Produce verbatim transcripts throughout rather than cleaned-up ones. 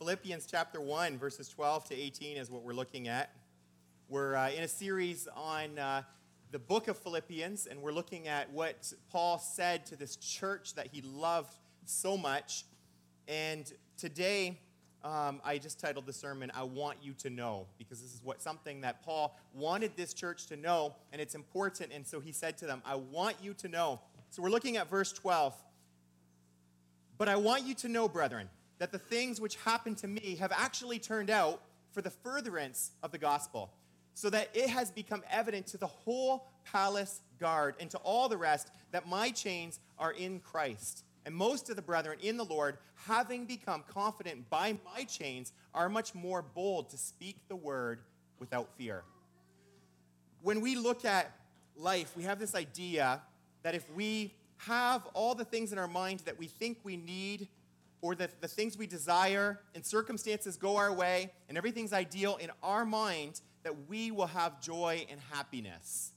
Philippians chapter one, verses twelve to eighteen is what we're looking at. We're uh, in a series on uh, the book of Philippians, and we're looking at what Paul said to this church that he loved so much. And today, um, I just titled the sermon, I Want You to Know, because this is what something that Paul wanted this church to know, and it's important. And so he said to them, I want you to know. So we're looking at verse twelve. But I want you to know, brethren, that the things which happened to me have actually turned out for the furtherance of the gospel, so that it has become evident to the whole palace guard and to all the rest that my chains are in Christ. And most of the brethren in the Lord, having become confident by my chains, are much more bold to speak the word without fear. When we look at life, we have this idea that if we have all the things in our mind that we think we need, or that the things we desire, and circumstances go our way, and everything's ideal in our mind, that we will have joy and happiness.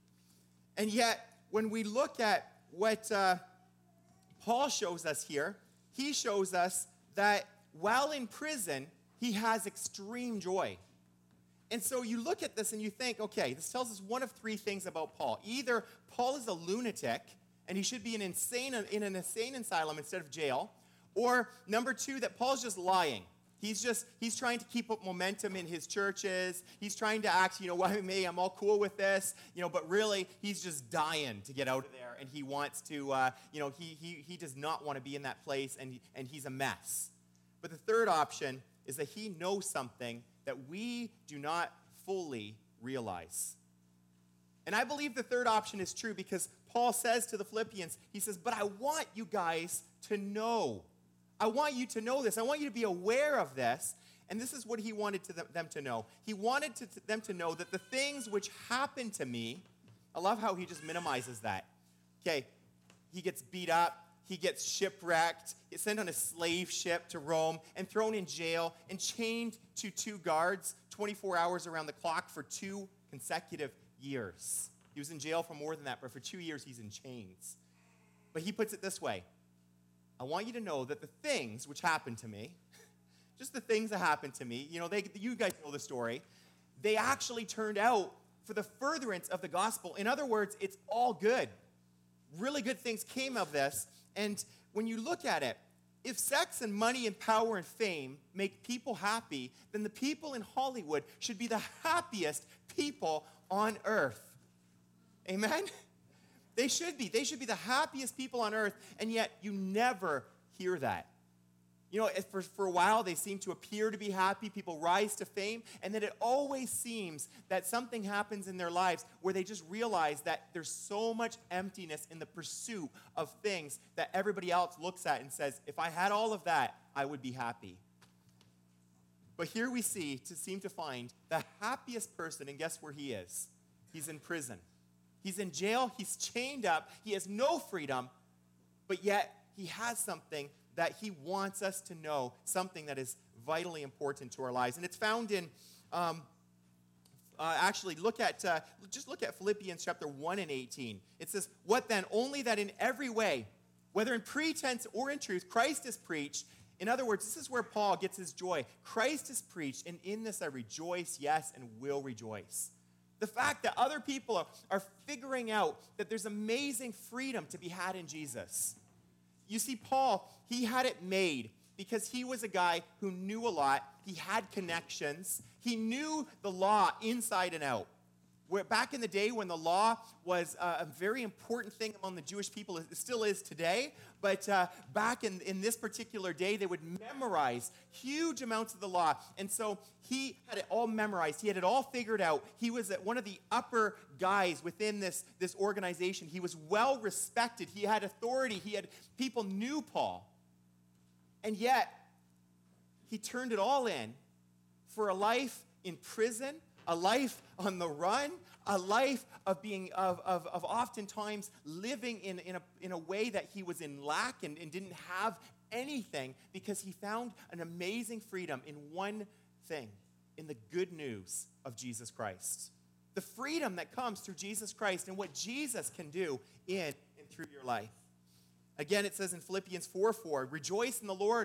And yet, when we look at what uh, Paul shows us here, he shows us that while in prison, he has extreme joy. And so you look at this and you think, okay, this tells us one of three things about Paul. Either Paul is a lunatic, and he should be an insane, in an insane asylum instead of jail. Or number two, that Paul's just lying. He's just, he's trying to keep up momentum in his churches. He's trying to act, you know, why me, I'm all cool with this. You know, but really, he's just dying to get out of there. And he wants to, uh, you know, he, he, he does not want to be in that place, and, he, and he's a mess. But the third option is that he knows something that we do not fully realize. And I believe the third option is true because Paul says to the Philippians, he says, but I want you guys to know. I want you to know this. I want you to be aware of this. And this is what he wanted to them to know. He wanted to, to them to know that the things which happened to me, I love how he just minimizes that. Okay, he gets beat up. He gets shipwrecked, gets sent on a slave ship to Rome, and thrown in jail and chained to two guards twenty-four hours around the clock for two consecutive years. He was in jail for more than that, but for two years he's in chains. But he puts it this way. I want you to know that the things which happened to me, just the things that happened to me, you know, they, you guys know the story, they actually turned out for the furtherance of the gospel. In other words, it's all good. Really good things came of this. And when you look at it, if sex and money and power and fame make people happy, then the people in Hollywood should be the happiest people on earth. Amen? They should be. They should be the happiest people on earth, and yet you never hear that. You know, for, for a while, they seem to appear to be happy. People rise to fame, and then it always seems that something happens in their lives where they just realize that there's so much emptiness in the pursuit of things that everybody else looks at and says, if I had all of that, I would be happy. But here we see, to seem to find, the happiest person, and guess where he is? He's in prison. He's in jail. He's chained up. He has no freedom, but yet he has something that he wants us to know, something that is vitally important to our lives. And it's found in, um, uh, actually, look at, uh, just look at Philippians chapter one and eighteen. It says, what then? Only that in every way, whether in pretense or in truth, Christ is preached. In other words, this is where Paul gets his joy. Christ is preached, and in this I rejoice, yes, and will rejoice. The fact that other people are, are figuring out that there's amazing freedom to be had in Jesus. You see, Paul, he had it made because he was a guy who knew a lot. He had connections. He knew the law inside and out. Where back in the day when the law was uh, a very important thing among the Jewish people, it still is today, but uh, back in, in this particular day, they would memorize huge amounts of the law. And so he had it all memorized. He had it all figured out. He was one of the upper guys within this, this organization. He was well respected. He had authority. He had people knew Paul. And yet, he turned it all in for a life in prison, a life on the run, a life of being of, of, of oftentimes living in, in, a, in a way that he was in lack and, and didn't have anything, because he found an amazing freedom in one thing, in the good news of Jesus Christ. The freedom that comes through Jesus Christ and what Jesus can do in and through your life. Again, it says in Philippians four four, rejoice in the Lord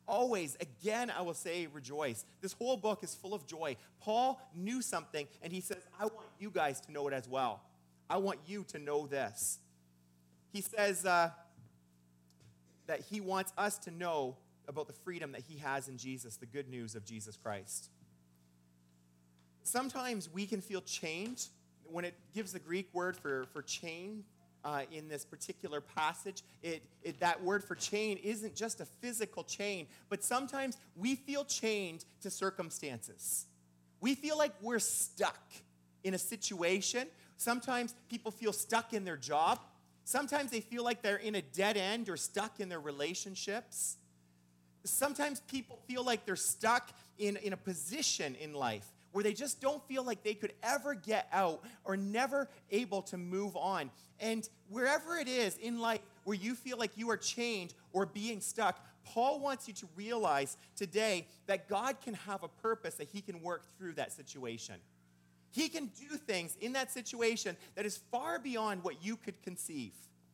always, again, I will say, rejoice. This whole book is full of joy. Paul knew something, and he says, I want you guys to know it as well. I want you to know this. He says uh, that he wants us to know about the freedom that he has in Jesus, the good news of Jesus Christ. Sometimes we can feel chained. When it gives the Greek word for, for chain uh, in this particular passage, it, it, that word for chain isn't just a physical chain, but sometimes we feel chained to circumstances. We feel like we're stuck in a situation. Sometimes people feel stuck in their job. Sometimes they feel like they're in a dead end or stuck in their relationships. Sometimes people feel like they're stuck in, in a position in life where they just don't feel like they could ever get out or never able to move on. And wherever it is in life where you feel like you are chained or being stuck, Paul wants you to realize today that God can have a purpose, that he can work through that situation. He can do things in that situation that is far beyond what you could conceive.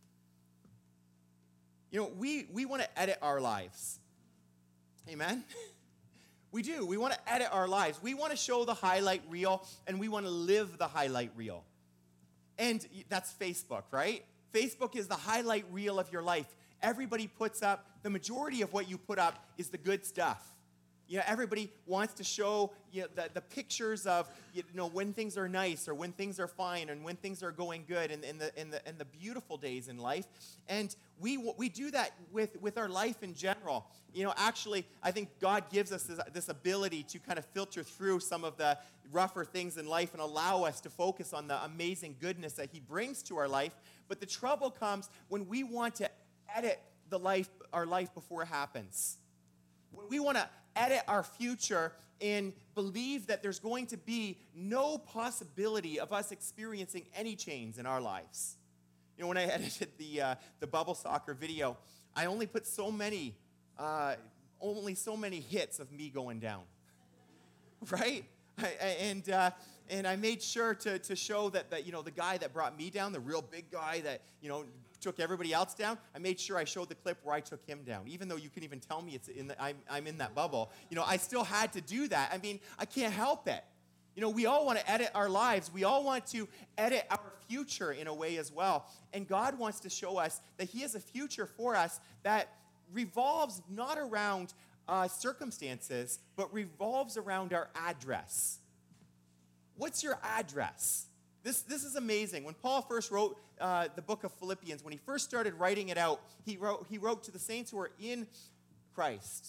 You know, we, we want to edit our lives. Amen? We do. We want to edit our lives. We want to show the highlight reel, and we want to live the highlight reel. And that's Facebook, right? Facebook is the highlight reel of your life. Everybody puts up, the majority of what you put up is the good stuff. You know, everybody wants to show you know, the, the pictures of you know when things are nice or when things are fine and when things are going good and, and, the, and, the, and the beautiful days in life. And we we do that with, with our life in general. You know, actually, I think God gives us this, this ability to kind of filter through some of the rougher things in life and allow us to focus on the amazing goodness that he brings to our life. But the trouble comes when we want to edit the life, our life before it happens. When we want to edit our future and believe that there's going to be no possibility of us experiencing any change in our lives. You know, when I edited the uh, the bubble soccer video, I only put so many, uh, only so many hits of me going down, right? I, I, and uh, and I made sure to to show that that you know the guy that brought me down, the real big guy that you know took everybody else down. I made sure I showed the clip where I took him down, even though you couldn't even tell me it's in the, I'm I'm in that bubble. You know, I still had to do that. I mean, I can't help it. You know, we all want to edit our lives. We all want to edit our future in a way as well. And God wants to show us that he has a future for us that revolves not around uh, circumstances, but revolves around our address. What's your address? This, this is amazing. When Paul first wrote uh, the book of Philippians, when he first started writing it out, he wrote, he wrote to the saints who are in Christ.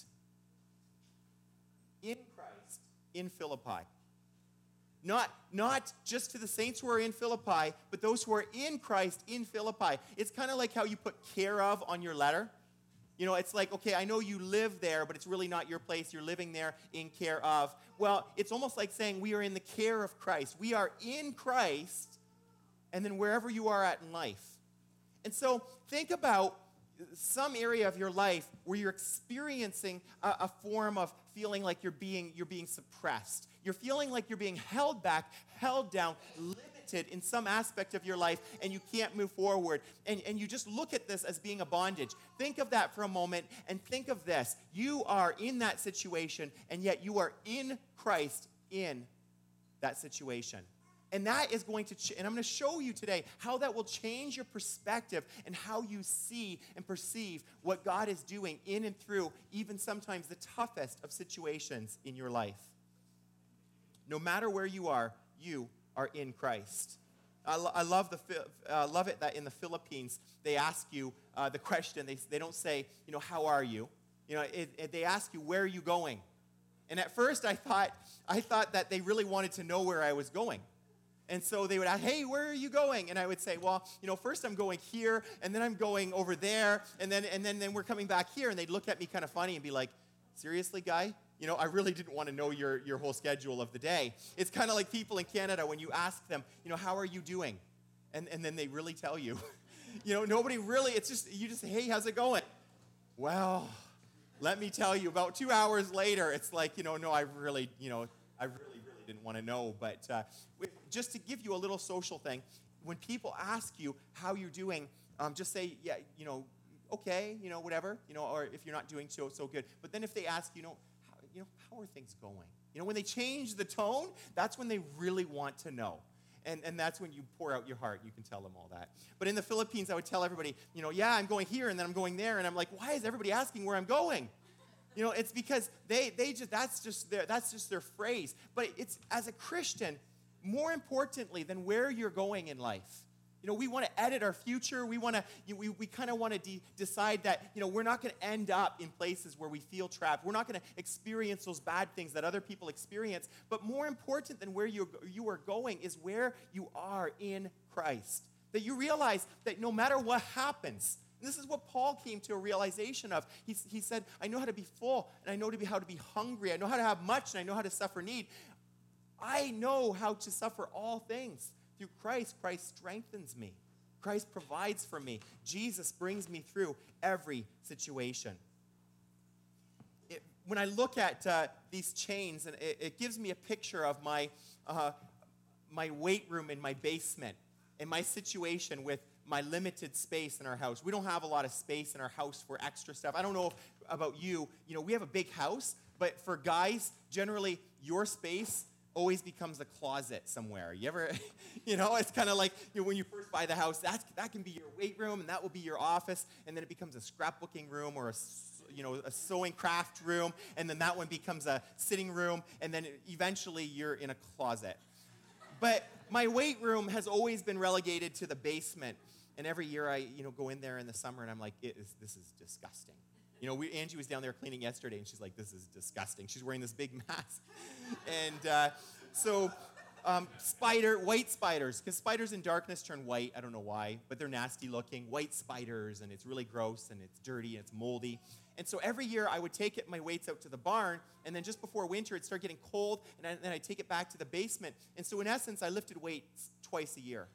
In Christ, in Philippi. Not, not just to the saints who are in Philippi, but those who are in Christ in Philippi. It's kind of like how you put care of on your letter. You know, it's like, okay, I know you live there, but it's really not your place. You're living there in care of. Well, it's almost like saying we are in the care of Christ. We are in Christ, and then wherever you are at in life. And so think about some area of your life where you're experiencing a, a form of feeling like you're being, you're being suppressed. You're feeling like you're being held back, held down, limited in some aspect of your life, and you can't move forward. And, and you just look at this as being a bondage. Think of that for a moment, and think of this. You are in that situation, and yet you are in Christ in that situation. And that is going to, ch- and I'm going to show you today how that will change your perspective and how you see and perceive what God is doing in and through even sometimes the toughest of situations in your life. No matter where you are, you are in Christ. I, lo- I love the uh, love it that in the Philippines they ask you uh, the question. They they don't say, you know, how are you? You know, it, it, they ask you, where are you going? And at first I thought I thought that they really wanted to know where I was going. And so they would ask, hey, where are you going? And I would say, well, you know, first I'm going here, and then I'm going over there, and then and then, then we're coming back here. And they'd look at me kind of funny and be like, seriously, guy? You know, I really didn't want to know your, your whole schedule of the day. It's kind of like people in Canada when you ask them, you know, how are you doing? And, and then they really tell you. You know, nobody really, it's just, you just say, hey, how's it going? Well, let me tell you, about two hours later, it's like, you know, no, I really, you know, I really, really didn't want to know. But uh, just to give you a little social thing, when people ask you how you're doing, um, just say, yeah, you know, okay, you know, whatever, you know, or if you're not doing so, so good. But then if they ask, you know, how, you know, how are things going? You know, when they change the tone, that's when they really want to know. And, and that's when you pour out your heart. You can tell them all that. But in the Philippines, I would tell everybody, you know, yeah, I'm going here, and then I'm going there. And I'm like, why is everybody asking where I'm going? You know, it's because they they just, that's just their, that's just their phrase. But it's, as a Christian, more importantly than where you're going in life, you know, we want to edit our future. We want to, you know, we, we kind of want to de- decide that, you know, we're not going to end up in places where we feel trapped. We're not going to experience those bad things that other people experience. But more important than where you you are going is where you are in Christ. That you realize that no matter what happens, and this is what Paul came to a realization of. He, he said, I know how to be full, and I know to be, how to be hungry. I know how to have much, and I know how to suffer need. I know how to suffer all things. Through Christ, Christ strengthens me. Christ provides for me. Jesus brings me through every situation. It, when I look at uh, these chains, and it, it gives me a picture of my, uh, my weight room in my basement and my situation with my limited space in our house. We don't have a lot of space in our house for extra stuff. I don't know if, about you. You know, we have a big house, but for guys, generally, your space always becomes a closet somewhere. You ever, you know, it's kind of like, you know, when you first buy the house, that's, that can be your weight room, and that will be your office, and then it becomes a scrapbooking room or a, you know, a sewing craft room, and then that one becomes a sitting room, and then eventually you're in a closet. But my weight room has always been relegated to the basement, and every year I, you know, go in there in the summer, and I'm like, it is, this is disgusting. You know, we, Angie was down there cleaning yesterday, and she's like, this is disgusting. She's wearing this big mask. And uh, so um, spider, white spiders, because spiders in darkness turn white. I don't know why, but they're nasty looking. White spiders, and it's really gross, and it's dirty, and it's moldy. And so every year I would take it, my weights out to the barn, and then just before winter, it'd start getting cold, and I, then I'd take it back to the basement. And so in essence, I lifted weights twice a year.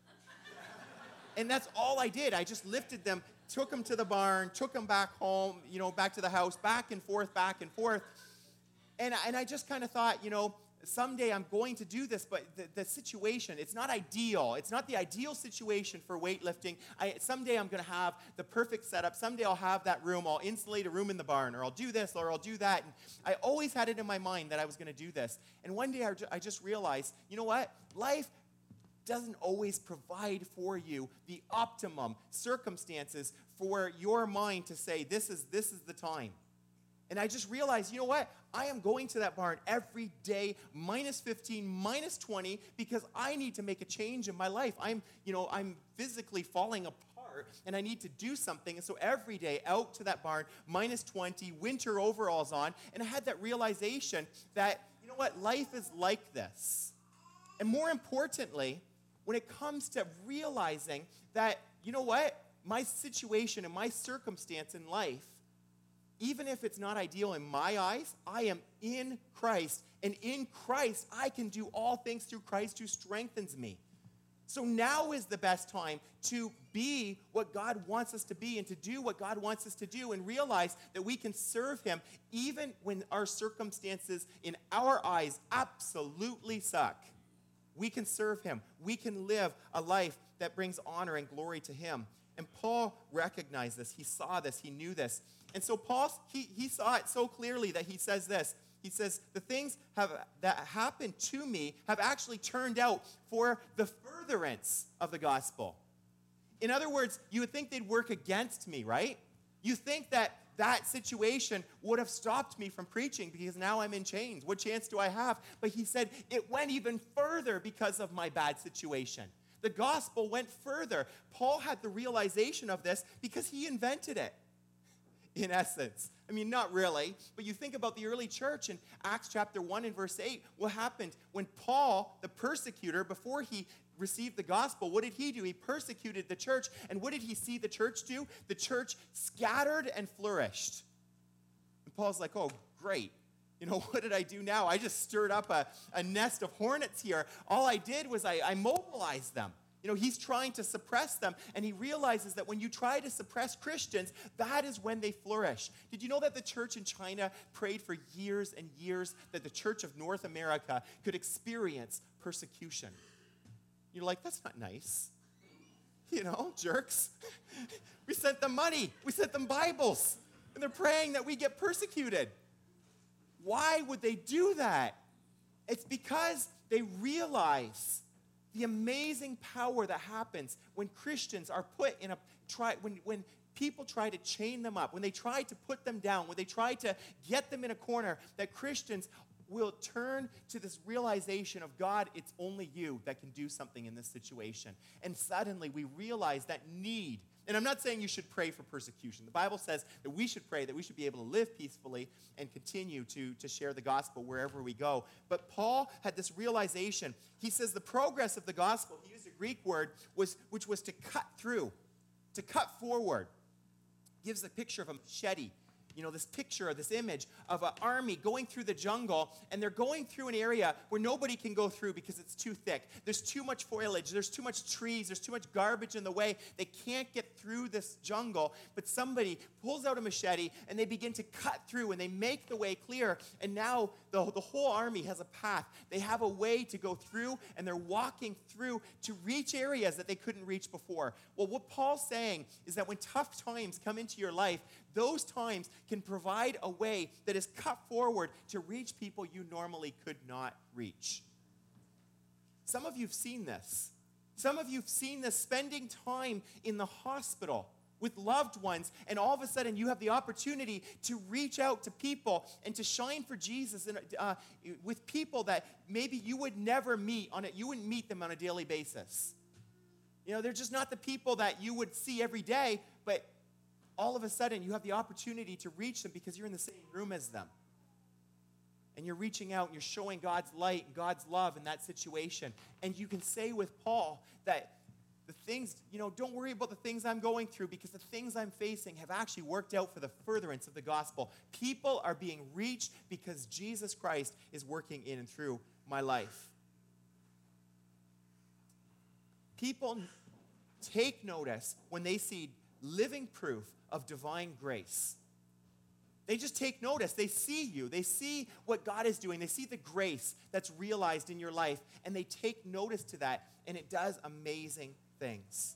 And that's all I did. I just lifted them, took them to the barn, took them back home, you know, back to the house, back and forth, back and forth. And, and I just kind of thought, you know, someday I'm going to do this, but the, the situation, it's not ideal. It's not the ideal situation for weightlifting. I, someday I'm going to have the perfect setup. Someday I'll have that room. I'll insulate a room in the barn, or I'll do this, or I'll do that. And I always had it in my mind that I was going to do this. And one day I, I just realized, you know what? Life doesn't always provide for you the optimum circumstances for your mind to say, this is this is the time. And I just realized, you know what? I am going to that barn every day, minus fifteen, minus twenty, because I need to make a change in my life. I'm, you know, I'm physically falling apart, and I need to do something. And so every day out to that barn, minus twenty, winter overalls on, and I had that realization that, you know what? Life is like this. And more importantly, when it comes to realizing that, you know what, my situation and my circumstance in life, even if it's not ideal in my eyes, I am in Christ. And in Christ, I can do all things through Christ who strengthens me. So now is the best time to be what God wants us to be and to do what God wants us to do, and realize that we can serve him even when our circumstances in our eyes absolutely suck. We can serve him. We can live a life that brings honor and glory to him. And Paul recognized this. He saw this. He knew this. And so Paul, he, he saw it so clearly that he says this. He says, the things have, that happened to me have actually turned out for the furtherance of the gospel. In other words, you would think they'd work against me, right? You think that that situation would have stopped me from preaching because now I'm in chains. What chance do I have? But he said it went even further because of my bad situation. The gospel went further. Paul had the realization of this because he invented it, in essence. I mean, not really, but you think about the early church in Acts chapter one and verse eight. What happened when Paul, the persecutor, before he received the gospel, what did he do? He persecuted the church. And what did he see the church do? The church scattered and flourished. And Paul's like, oh, great. You know, what did I do now? I just stirred up a, a nest of hornets here. All I did was I, I mobilized them. You know, he's trying to suppress them, and he realizes that when you try to suppress Christians, that is when they flourish. Did you know that the church in China prayed for years and years that the church of North America could experience persecution? You're like, that's not nice. You know, jerks. We sent them money. We sent them Bibles. And they're praying that we get persecuted. Why would they do that? It's because they realize the amazing power that happens when Christians are put in a try when when people try to chain them up, when they try to put them down, when they try to get them in a corner, that Christians will turn to this realization of, God, it's only you that can do something in this situation. And suddenly we realize that need. And I'm not saying you should pray for persecution. The Bible says that we should pray, that we should be able to live peacefully and continue to, to share the gospel wherever we go. But Paul had this realization. He says the progress of the gospel, he used a Greek word, was which was to cut through, to cut forward. Gives a picture of a machete. You know, this picture or this image of an army going through the jungle, and they're going through an area where nobody can go through because it's too thick. There's too much foliage. There's too much trees. There's too much garbage in the way. They can't get through this jungle, but somebody pulls out a machete, and they begin to cut through, and they make the way clear, and now the, the whole army has a path. They have a way to go through, and they're walking through to reach areas that they couldn't reach before. Well, what Paul's saying is that when tough times come into your life, those times can provide a way that is cut forward to reach people you normally could not reach. Some of you have seen this. Some of you have seen this spending time in the hospital with loved ones, and all of a sudden you have the opportunity to reach out to people and to shine for Jesus and, uh, with people that maybe you would never meet on it. You wouldn't meet them on a daily basis. You know, they're just not the people that you would see every day, but all of a sudden, you have the opportunity to reach them because you're in the same room as them. And you're reaching out and you're showing God's light and God's love in that situation. And you can say with Paul that the things, you know, don't worry about the things I'm going through because the things I'm facing have actually worked out for the furtherance of the gospel. People are being reached because Jesus Christ is working in and through my life. People take notice when they see living proof of divine grace. They just take notice. They see you. They see what God is doing. They see the grace that's realized in your life, and they take notice to that, and it does amazing things.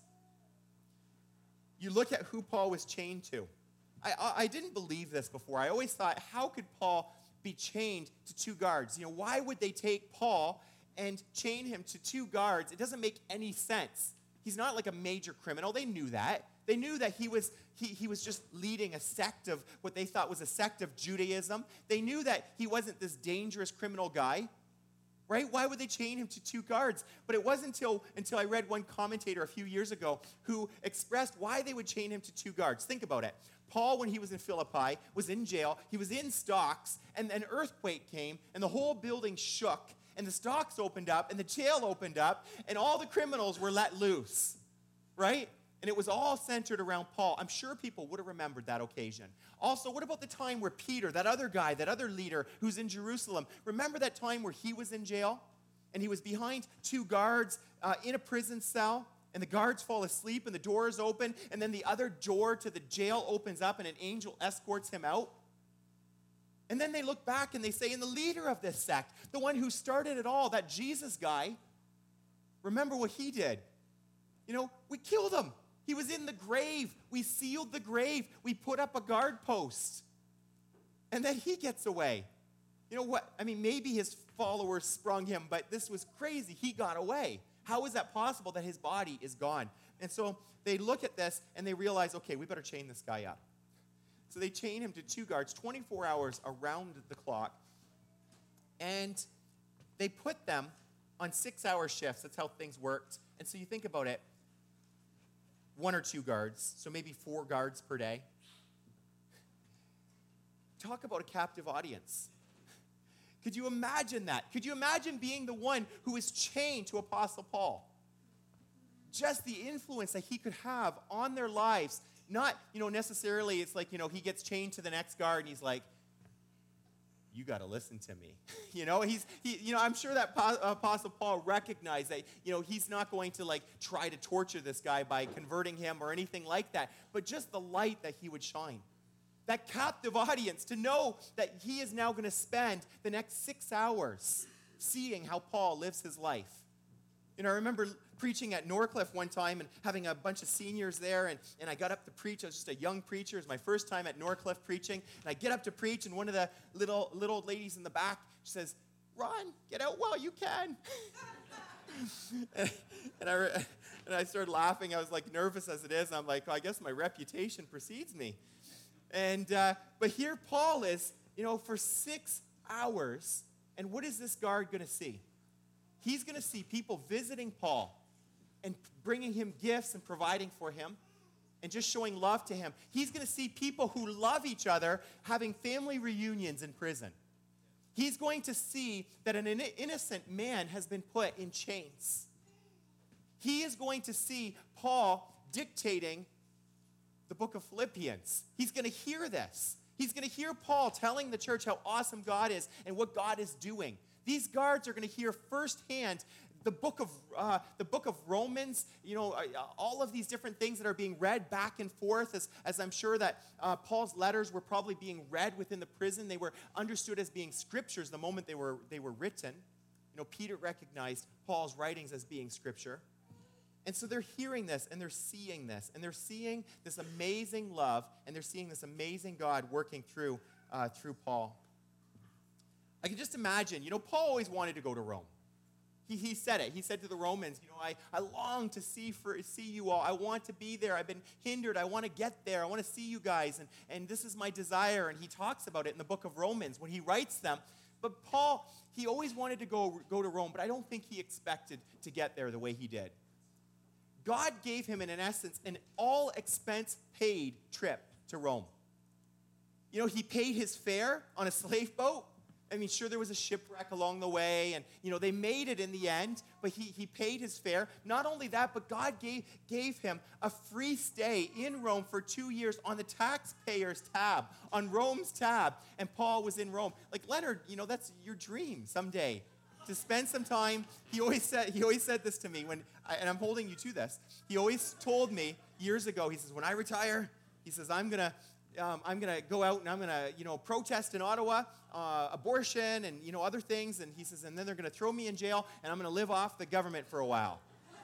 You look at who Paul was chained to. I, I, I didn't believe this before. I always thought, how could Paul be chained to two guards? You know, why would they take Paul and chain him to two guards? It doesn't make any sense. He's not like a major criminal. They knew that. They knew that he was he, he was just leading a sect of what they thought was a sect of Judaism. They knew that he wasn't this dangerous criminal guy, right? Why would they chain him to two guards? But it wasn't until, until I read one commentator a few years ago who expressed why they would chain him to two guards. Think about it. Paul, when he was in Philippi, was in jail. He was in stocks, and an earthquake came, and the whole building shook, and the stocks opened up, and the jail opened up, and all the criminals were let loose, right? And it was all centered around Paul. I'm sure people would have remembered that occasion. Also, what about the time where Peter, that other guy, that other leader who's in Jerusalem, remember that time where he was in jail? And he was behind two guards uh, in a prison cell, and the guards fall asleep, and the door is open, and then the other door to the jail opens up, and an angel escorts him out. And then they look back, and they say, and the leader of this sect, the one who started it all, that Jesus guy, remember what he did? You know, we killed him. He was in the grave. We sealed the grave. We put up a guard post. And then he gets away. You know what? I mean, maybe his followers sprung him, but this was crazy. He got away. How is that possible that his body is gone? And so they look at this and they realize, okay, we better chain this guy up. So they chain him to two guards, twenty-four hours around the clock. And they put them on six-hour shifts. That's how things worked. And so you think about it. One or two guards, so maybe four guards per day. Talk about a captive audience. Could you imagine that? Could you imagine being the one who is chained to Apostle Paul? Just the influence that he could have on their lives. Not, you know, necessarily it's like, you know, he gets chained to the next guard and he's like, you got to listen to me. You know, he's, he, you know, I'm sure that Apostle Paul recognized that, you know, he's not going to like try to torture this guy by converting him or anything like that, but just the light that he would shine. That captive audience to know that he is now going to spend the next six hours seeing how Paul lives his life. You know, I remember preaching at Norcliffe one time and having a bunch of seniors there, and, and I got up to preach. I was just a young preacher. It was my first time at Norcliffe preaching. And I get up to preach, and one of the little, little old ladies in the back says, "Ron, get out while you can." and, and, I, and I started laughing. I was like nervous as it is. I'm like, oh, I guess my reputation precedes me. And uh, but here Paul is, you know, for six hours. And what is this guard going to see? He's going to see people visiting Paul and bringing him gifts and providing for him and just showing love to him. He's going to see people who love each other having family reunions in prison. He's going to see that an innocent man has been put in chains. He is going to see Paul dictating the book of Philippians. He's going to hear this. He's going to hear Paul telling the church how awesome God is and what God is doing. These guards are going to hear firsthand the book of uh, the book of Romans, you know, uh, all of these different things that are being read back and forth, as, as I'm sure that uh, Paul's letters were probably being read within the prison. They were understood as being scriptures the moment they were they were written. You know, Peter recognized Paul's writings as being scripture. And so they're hearing this, and they're seeing this, and they're seeing this amazing love, and they're seeing this amazing God working through uh, through Paul. I can just imagine, you know, Paul always wanted to go to Rome. He, he said it. He said to the Romans, you know, I, I long to see for see you all. I want to be there. I've been hindered. I want to get there. I want to see you guys, and, and this is my desire. And he talks about it in the book of Romans when he writes them. But Paul, he always wanted to go, go to Rome, but I don't think he expected to get there the way he did. God gave him, in an essence, an all-expense-paid trip to Rome. You know, he paid his fare on a slave boat. I mean, sure, there was a shipwreck along the way, and, you know, they made it in the end, but he, he paid his fare. Not only that, but God gave, gave him a free stay in Rome for two years on the taxpayer's tab, on Rome's tab, and Paul was in Rome. Like, Leonard, you know, that's your dream someday, to spend some time. He always said he always said this to me, when I, and I'm holding you to this. He always told me years ago, he says, when I retire, he says, I'm going to um, I'm going to go out and I'm going to, you know, protest in Ottawa, uh, abortion and, you know, other things. And he says, and then they're going to throw me in jail and I'm going to live off the government for a while.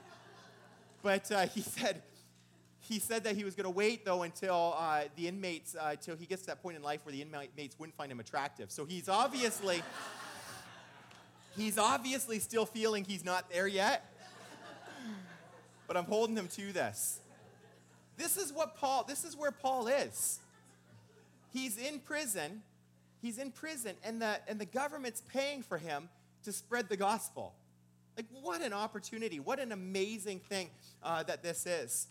But uh, he said, he said that he was going to wait, though, until uh, the inmates, uh, until he gets to that point in life where the inmates wouldn't find him attractive. So he's obviously, he's obviously still feeling he's not there yet. But I'm holding him to this. This is what Paul, this is where Paul is. He's in prison. He's in prison, and the, and the government's paying for him to spread the gospel. Like, what an opportunity. What an amazing thing uh, that this is.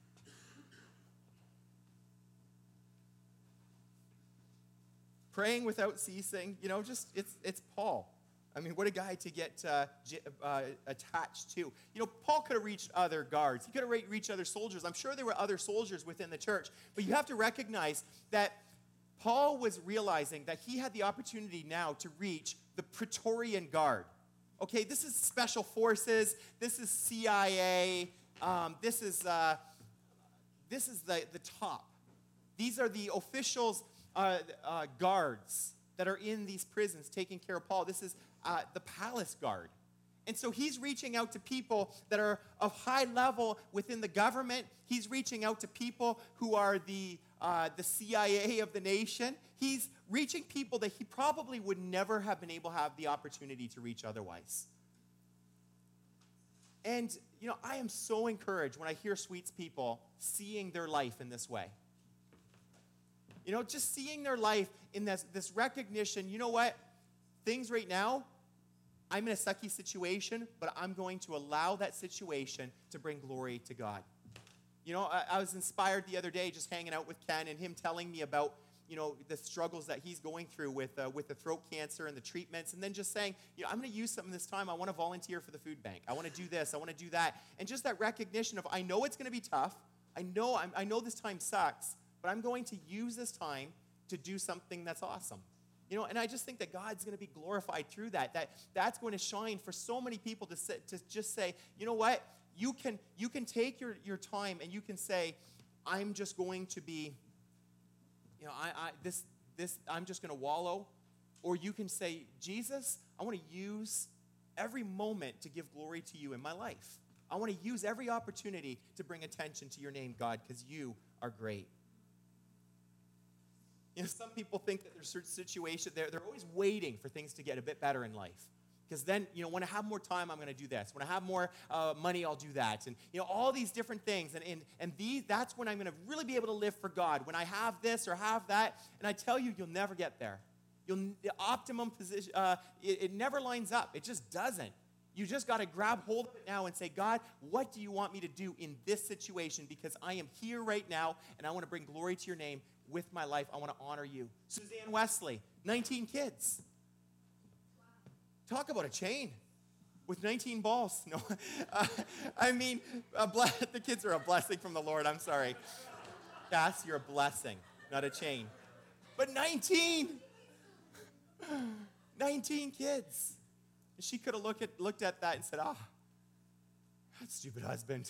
Praying without ceasing, you know, just, it's, it's Paul. I mean, what a guy to get uh, j- uh, attached to. You know, Paul could have reached other guards. He could have re- reached other soldiers. I'm sure there were other soldiers within the church. But you have to recognize that Paul was realizing that he had the opportunity now to reach the Praetorian Guard. Okay, this is special forces. This is C I A. Um, this is uh, this is the, the top. These are the officials, uh, uh, guards that are in these prisons taking care of Paul. This is uh, the palace guard. And so he's reaching out to people that are of high level within the government. He's reaching out to people who are the, uh, the C I A of the nation. He's reaching people that he probably would never have been able to have the opportunity to reach otherwise. And, you know, I am so encouraged when I hear Sweets people seeing their life in this way. You know, just seeing their life in this, this recognition, you know what? Things right now, I'm in a sucky situation, but I'm going to allow that situation to bring glory to God. You know, I, I was inspired the other day just hanging out with Ken and him telling me about, you know, the struggles that he's going through with uh, with the throat cancer and the treatments, and then just saying, you know, I'm going to use something this time. I want to volunteer for the food bank. I want to do this. I want to do that. And just that recognition of, I know it's going to be tough. I know I'm, I know this time sucks, but I'm going to use this time to do something that's awesome. You know, and I just think that God's going to be glorified through that. That that's going to shine for so many people to sit, to just say, you know what? You can you can take your, your time and you can say, I'm just going to be, you know, I, I this this I'm just going to wallow, or you can say, Jesus, I want to use every moment to give glory to you in my life. I want to use every opportunity to bring attention to your name, God, because you are great. You know, some people think that there's certain situations, they're, they're always waiting for things to get a bit better in life. Because then, you know, when I have more time, I'm going to do this. When I have more uh, money, I'll do that. And, you know, all these different things. And, and, and these, that's when I'm going to really be able to live for God. When I have this or have that. And I tell you, you'll never get there. You'll, the optimum position, uh, it, it never lines up. It just doesn't. You just got to grab hold of it now and say, God, what do you want me to do in this situation? Because I am here right now, and I want to bring glory to your name with my life. I want to honor you. Suzanne Wesley, nineteen kids. Talk about a chain with nineteen balls. No, uh, I mean, a ble- the kids are a blessing from the Lord. I'm sorry. Cass, you're a blessing, not a chain. But nineteen. nineteen kids. She could have looked at, looked at that and said, ah, oh, that stupid husband.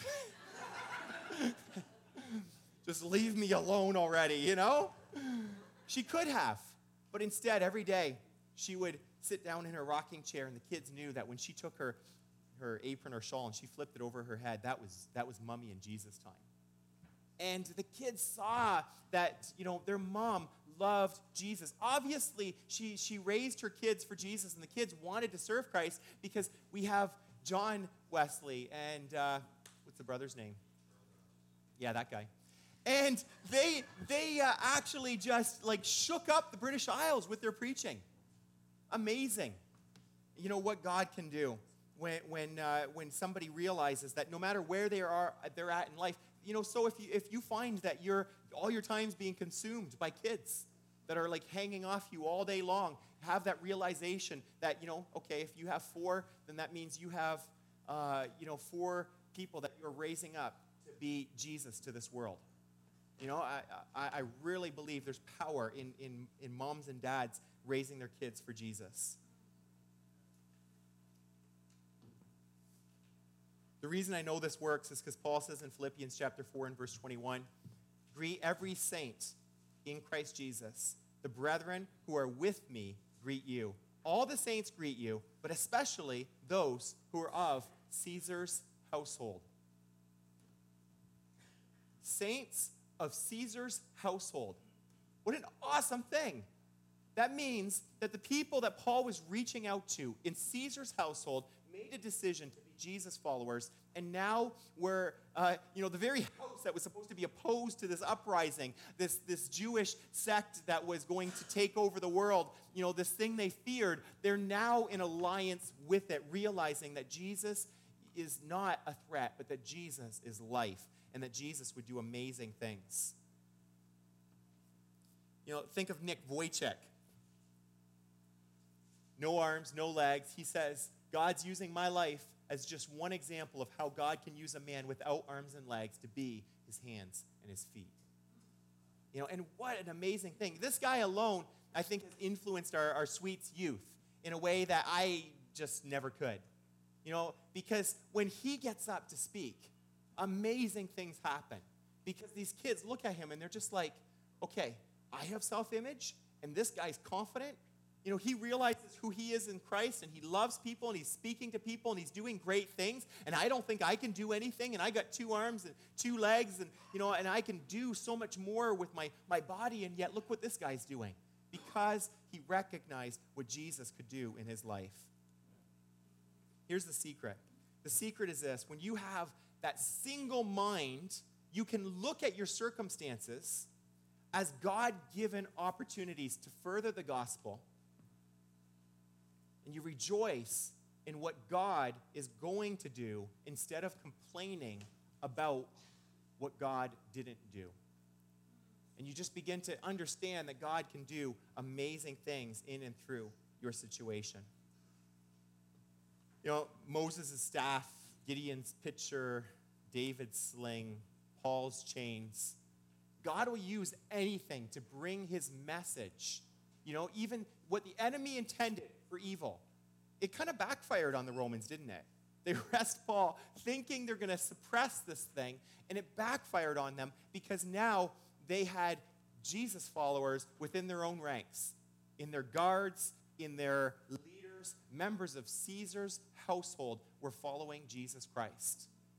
Just leave me alone already, you know? She could have. But instead, every day, she would sit down in her rocking chair, and the kids knew that when she took her, her apron or shawl and she flipped it over her head, that was, that was Mommy and Jesus time. And the kids saw that, you know, their mom loved Jesus. Obviously, she, she raised her kids for Jesus, and the kids wanted to serve Christ because we have John Wesley and, uh, what's the brother's name? Yeah, that guy. And they, they uh, actually just, like, shook up the British Isles with their preaching. Amazing. You know what God can do when when uh, when somebody realizes that no matter where they are they're at in life. You know, so if you if you find that you're all your time's being consumed by kids that are like hanging off you all day long, have that realization that, you know, okay, if you have four, then that means you have uh, you know four people that you're raising up to be Jesus to this world. You know, I I, I really believe there's power in, in in moms and dads raising their kids for Jesus. The reason I know this works is because Paul says in Philippians chapter four and verse twenty-one, greet every saint in Christ Jesus. The brethren who are with me greet you. All the saints greet you, but especially those who are of Caesar's household. Saints of Caesar's household. What an awesome thing. That means that the people that Paul was reaching out to in Caesar's household made a decision to be Jesus followers, and now we're, uh, you know, the very house that was supposed to be opposed to this uprising, this, this Jewish sect that was going to take over the world, you know, this thing they feared, they're now in alliance with it, realizing that Jesus is not a threat, but that Jesus is life, and that Jesus would do amazing things. You know, think of Nick Vujicic. No arms, no legs. He says, God's using my life as just one example of how God can use a man without arms and legs to be his hands and his feet. You know, and what an amazing thing. This guy alone, I think, has influenced our, our Sweets youth in a way that I just never could. You know, because when he gets up to speak, amazing things happen. Because these kids look at him and they're just like, okay, I have self-image, and this guy's confident. You know, he realizes who he is in Christ, and he loves people, and he's speaking to people, and he's doing great things, and I don't think I can do anything, and I got two arms and two legs, and, you know, and I can do so much more with my, my body, and yet look what this guy's doing, because he recognized what Jesus could do in his life. Here's the secret. The secret is this. When you have that single mind, you can look at your circumstances as God-given opportunities to further the gospel, and you rejoice in what God is going to do instead of complaining about what God didn't do. And you just begin to understand that God can do amazing things in and through your situation. You know, Moses' staff, Gideon's pitcher, David's sling, Paul's chains. God will use anything to bring his message. You know, even what the enemy intended for evil. It kind of backfired on the Romans, didn't it? They arrest Paul thinking they're going to suppress this thing, and it backfired on them because now they had Jesus followers within their own ranks, in their guards, in their leaders, members of Caesar's household were following Jesus Christ.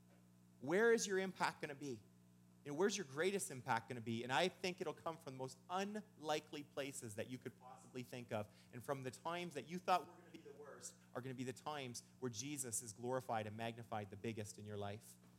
where is your impact going to be? You know, where's your greatest impact going to be? And I think it'll come from the most unlikely places that you could possibly think of. And from the times that you thought were going to be the worst are going to be the times where Jesus is glorified and magnified the biggest in your life.